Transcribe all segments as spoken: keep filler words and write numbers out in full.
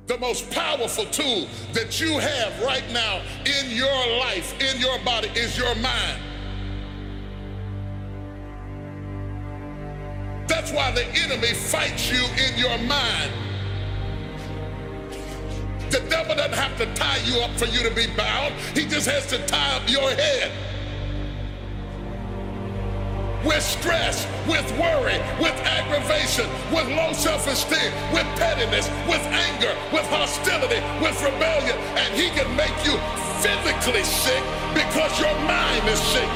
The most powerful tool that you have right now in your life, in your body, is your mind. That's why the enemy fights you in your mind. The devil doesn't have to tie you up for you to be bound. He just has to tie up your head. With stress, with worry, with aggravation, with low self-esteem, with pettiness, with anger, with hostility, with rebellion. And he can make you physically sick because your mind is sick.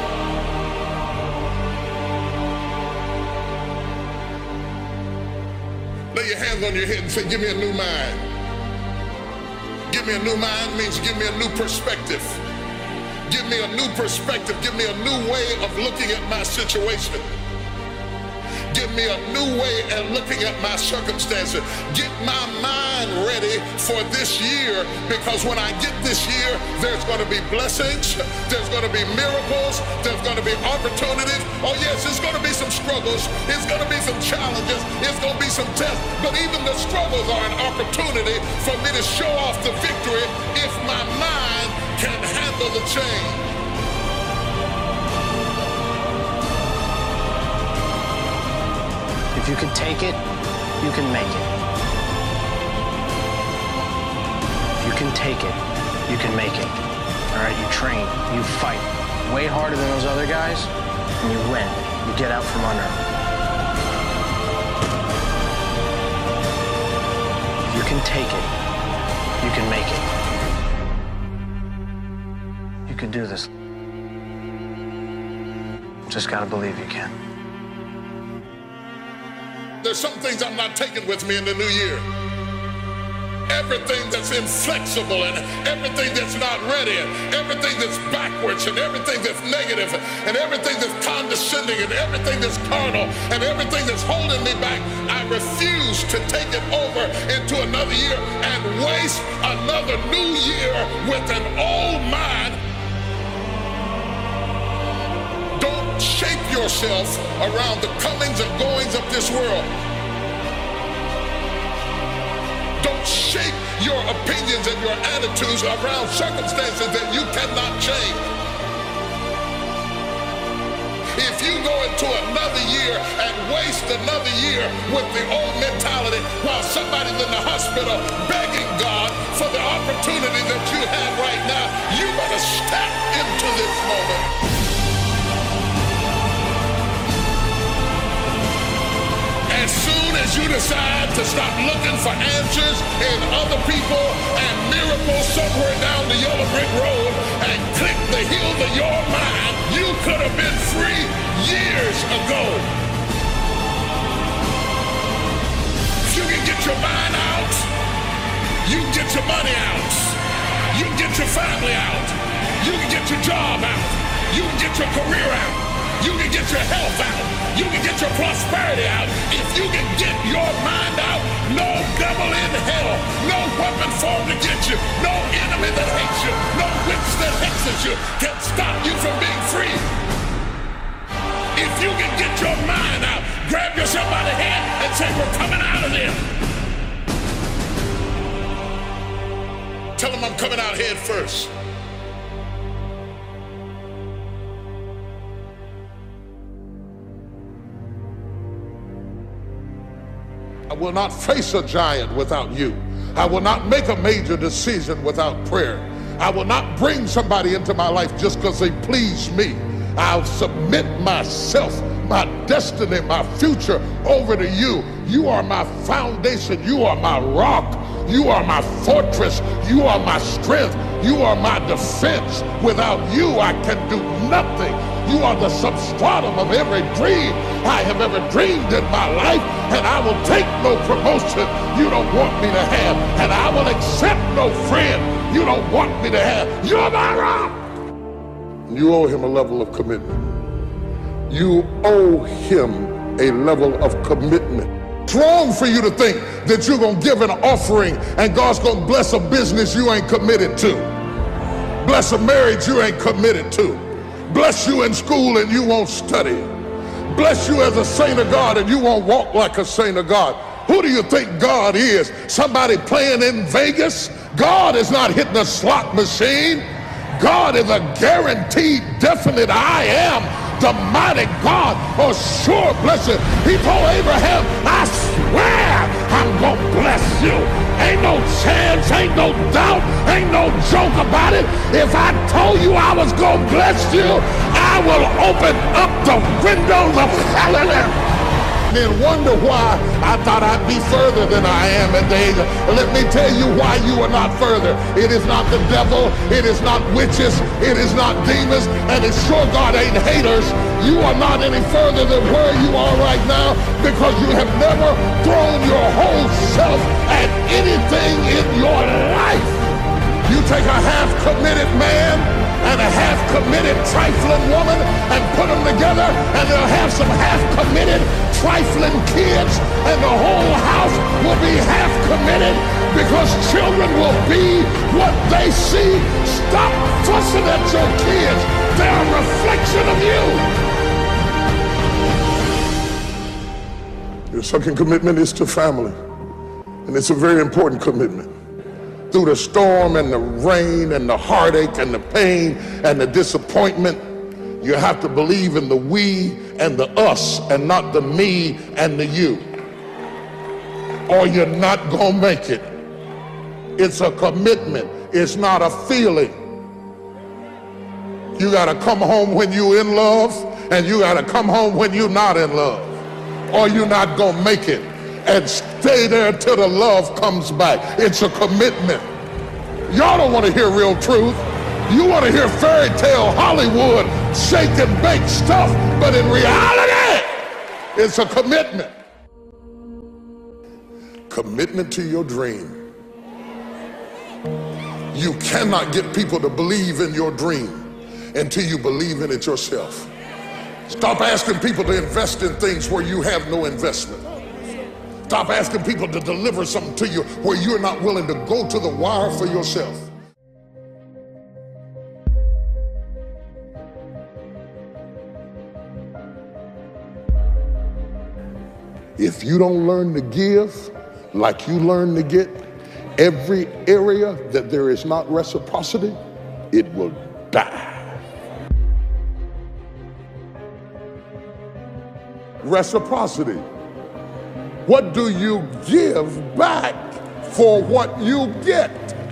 Lay your hands on your head and say, give me a new mind. Give me a new mind means give me a new perspective. Give me a new perspective. Give me a new way of looking at my situation. Give me a new way of looking at my circumstances. Get my mind ready for this year, because when I get this year, there's going to be blessings, there's going to be miracles, there's going to be opportunities. Oh yes, there's going to be some struggles, there's going to be some challenges, there's going to be some tests, but even the struggles are an opportunity for me to show off the victory if my mind can handle the change. If you can take it, you can make it. If you can take it, you can make it. All right, you train, you fight way harder than those other guys, and you win. You get out from under them. If you can take it, you can make it. You can do this. Just gotta believe you can. There's some things I'm not taking with me in the new year. Everything that's inflexible and everything that's not ready and everything that's backwards and everything that's negative and everything that's condescending and everything that's carnal and everything that's holding me back, I refuse to take it over into another year and waste another new year with an old mind. Don't shape yourself around the comings and goings of this world. Don't shape your opinions and your attitudes around circumstances that you cannot change. If you go into another year and waste another year with the old mentality while somebody's in the hospital begging God for the opportunity that you have right now, you better step into this moment. As soon as you decide to stop looking for answers in other people and miracles somewhere down the yellow brick road and click the heels of your mind, you could have been free years ago. If you can get your mind out, you can get your money out, you can get your family out, you can get your job out, you can get your career out, you can get your health out, you can get your prosperity out. If you can get your mind out, no devil in hell, no weapon formed against you, no enemy that hates you, no witch that hexes you can stop you from being free. If you can get your mind out, grab yourself by the hand and say, we're coming out of there. Tell them I'm coming out head first. I will not face a giant without you. I will not make a major decision without prayer. I will not bring somebody into my life just because they please me. I'll submit myself, my destiny, my future over to you. You are my foundation. You are my rock. You are my fortress. You are my strength. You are my defense. Without you, I can do nothing. You are the substratum of every dream I have ever dreamed in my life, and I will take no promotion you don't want me to have, and I will accept no friend you don't want me to have. You're my rock. You owe him a level of commitment. You owe him a level of commitment. It's wrong for you to think that you're going to give an offering and God's going to bless a business you ain't committed to. Bless a marriage you ain't committed to. Bless you in school and you won't study. Bless you as a saint of God and you won't walk like a saint of God. Who do you think God is? Somebody playing in Vegas? God is not hitting a slot machine. God is a guaranteed, definite I am, the mighty God, a sure blessing. He told Abraham, I swear I'm gonna bless you. Ain't no chance, ain't no doubt, ain't no joke about it. If I told you I was gonna bless you, I will open up the windows of heaven and wonder why I thought I'd be further than I am at the age of. Let me tell you why you are not further. It is not the devil, it is not witches, it is not demons, and it's sure God ain't haters. You are not any further than where you are right now because you have never thrown your whole self at anything in your life. You take a half-committed man and a half-committed trifling woman and put them together, and they'll have some half-committed trifling kids, and the whole house will be half-committed because children will be what they see. Stop fussing at your kids. They're a reflection of you. Your second commitment is to family, and it's a very important commitment. Through the storm and the rain and the heartache and the pain and the disappointment, you have to believe in the we and the us and not the me and the you, or you're not gonna make it. It's a commitment. It's not a feeling. You gotta come home when you're in love, and you gotta come home when you're not in love, or you're not gonna make it. And stay there till the love comes back. It's a commitment. Y'all don't want to hear real truth. You want to hear fairy tale Hollywood shake and bake stuff, but in reality, it's a commitment. Commitment to your dream. You cannot get people to believe in your dream until you believe in it yourself. Stop asking people to invest in things where you have no investment. Stop asking people to deliver something to you where you're not willing to go to the wire for yourself. If you don't learn to give like you learn to get, every area that there is not reciprocity, it will die. Reciprocity. What do you give back for what you get?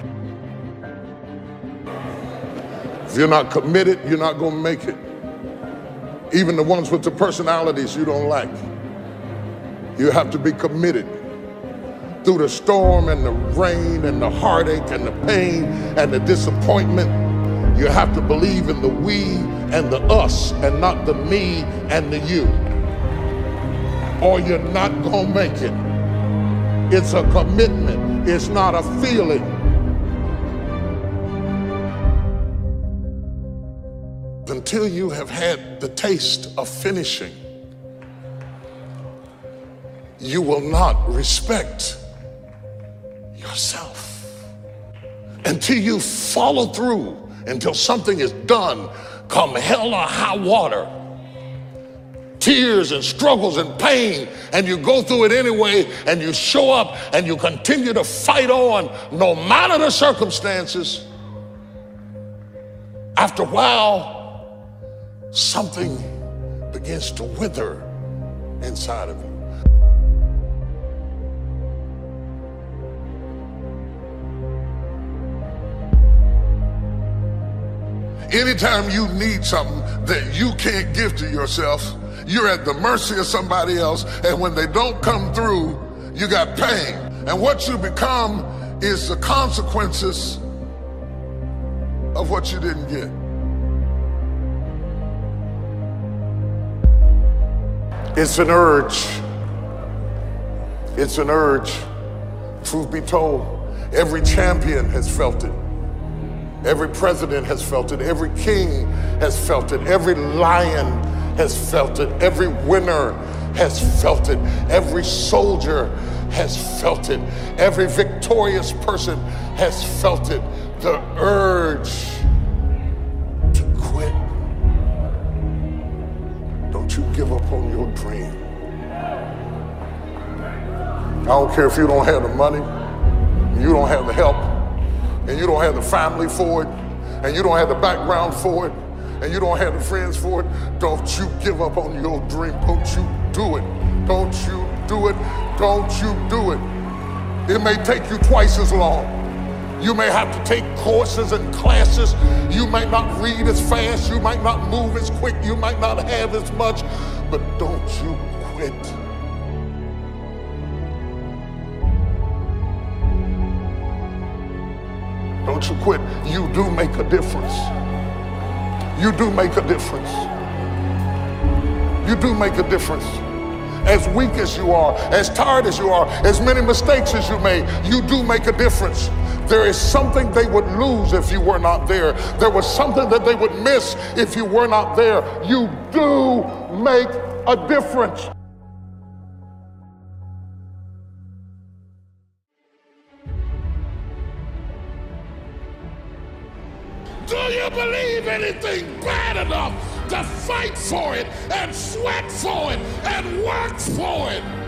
If you're not committed, you're not going to make it. Even the ones with the personalities you don't like. You have to be committed. Through the storm and the rain and the heartache and the pain and the disappointment, you have to believe in the we and the us and not the me and the you, or you're not gonna make it. It's a commitment. It's not a feeling. Until you have had the taste of finishing, you will not respect yourself. Until you follow through, until something is done, come hell or high water, tears and struggles and pain, and you go through it anyway, and you show up and you continue to fight on no matter the circumstances. After a while, something begins to wither inside of you. Anytime you need something that you can't give to yourself, you're at the mercy of somebody else, and when they don't come through, you got pain. And what you become is the consequences of what you didn't get. It's an urge. It's an urge. Truth be told, every champion has felt it. Every president has felt it. Every king has felt it. Every lion has felt it. Every winner has felt it. Every soldier has felt it. Every victorious person has felt it. The urge to quit. Don't you give up on your dream. I don't care if you don't have the money, you don't have the help, and you don't have the family for it, and you don't have the background for it, and you don't have the friends for it. Don't you give up on your dream. Don't you do it. Don't you do it. Don't you do it. It may take you twice as long. You may have to take courses and classes. You might not read as fast. You might not move as quick. You might not have as much, but don't you quit. Don't you quit. You do make a difference. You do make a difference. You do make a difference. As weak as you are, as tired as you are, as many mistakes as you made, you do make a difference. There is something they would lose if you were not there. There was something that they would miss if you were not there. You do make a difference. Do you believe anything bad enough to fight for it and sweat for it and work for it?